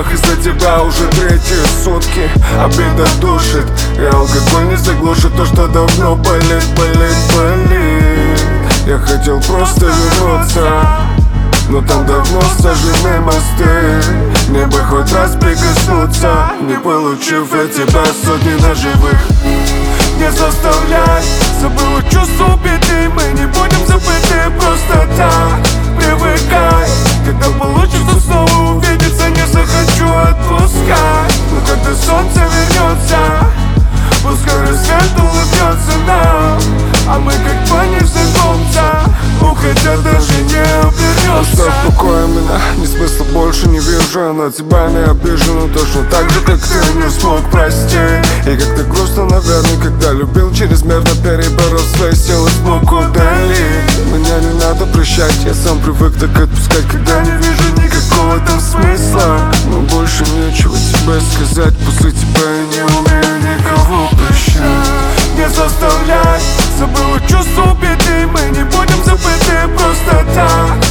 проблемах из-за тебя уже третьи сутки. Обида душит, и алкоголь не заглушит то, что давно болит, болит, болит. Я хотел просто вернуться, но там давно сожжены мосты. Мне бы хоть раз прикоснуться, не получив от тебя сотни ножевых. Не заставляй, забыла чувство беды. Мы не будем забыты просто так. Привыкай, когда получится снова увидеться, не захочу отпускать. Но когда солнце вернется, пускай рассвет улыбнется нам, а мы как два незнакомца, уходя даже не обернешься. Оставь в покое меня, ни смысла больше не вижу. На тебя не обижу, но точно так же, как ты не смог простить. И как-то грустно, наверное, когда любил чрезмерно, переборол свои силы, смог удалить. Меня не надо прощать, я сам привык так отпускать, когда не вижу никакого там смысла. Но больше нечего тебе сказать, после тебя я не умею никого прощать. Не заставляй, забыла чувство беды. Мы не будем забыты просто так.